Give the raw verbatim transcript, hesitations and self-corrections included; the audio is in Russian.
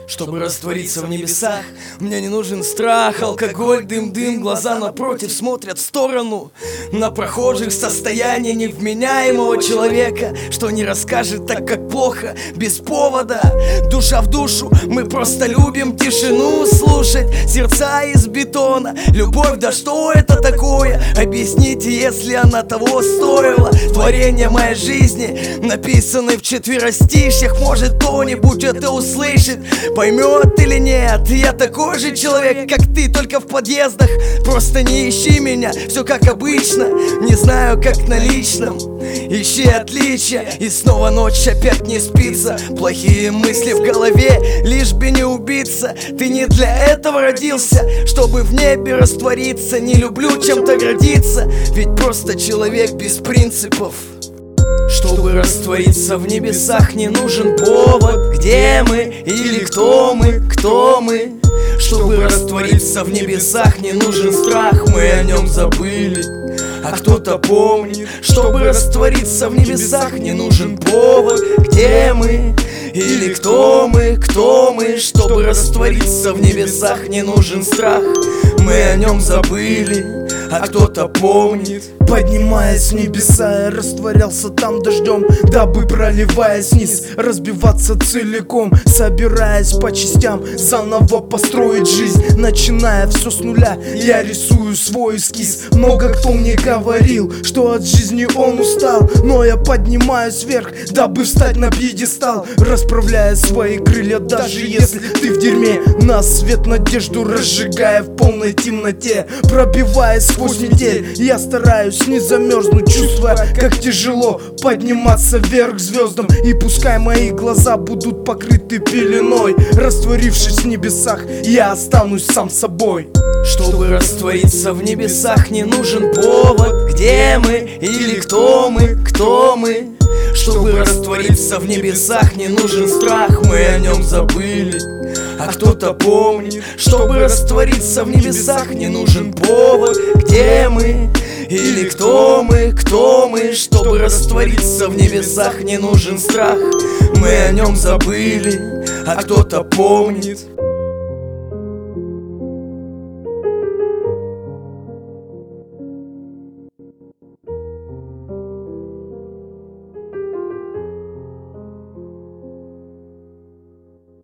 Чтобы раствориться в небесах, мне не нужен страх. Алкоголь, дым-дым, глаза напротив смотрят в сторону. На прохожих состояние невменяемого человека, что не расскажет так, как плохо, без повода. Душа в душу, мы просто любим тишину слушать. Сердца из бетона, любовь, да что это такое? Объясните, если она того стоила. Творение моей жизни, написаны в четверостишьях. Может, кто-нибудь это услышит, поймет или нет. Я такой же человек, как ты, только в подъездах. Просто не ищи меня, все как обычно. Не знаю, как на личном, ищи отличия. И снова ночь, опять не спится. Плохие мысли в голове, лишь бы не убиться. Ты не для этого родился, чтобы в небе раствориться. Не люблю чем-то гордиться, ведь просто человек без принципов. Чтобы раствориться в небесах, не нужен повод. Где мы или кто мы, кто мы? Чтобы раствориться в небесах, не нужен страх, мы о нем забыли, а кто-то помнит. Чтобы раствориться в небесах, не нужен повод. Где мы или кто мы, кто мы? Чтобы раствориться в небесах, не нужен страх, мы о нем забыли, а кто-то помнит. Поднимаясь в небеса, я растворялся там дождем, дабы, проливаясь вниз, разбиваться целиком. Собираясь по частям, заново построить жизнь. Начиная все с нуля, я рисую свой эскиз. Много кто мне говорил, что от жизни он устал, но я поднимаюсь вверх, дабы встать на пьедестал. Расправляя свои крылья, даже если ты в дерьме, на свет надежду разжигая в полной темноте. Пробиваясь сквозь метель, я стараюсь не замерзнуть, чувствуя, как тяжело подниматься вверх к звездам. И пускай мои глаза будут покрыты пеленой, растворившись в небесах, я останусь сам собой. Чтобы раствориться в небесах, не нужен повод. Где мы или кто мы, кто мы? Чтобы раствориться в небесах, не нужен страх, мы о нем забыли, а кто-то помнит. Чтобы раствориться в небесах, не нужен повод. Где мы или кто мы, кто мы? Чтобы раствориться в небесах, не нужен страх, мы о нем забыли, а кто-то помнит.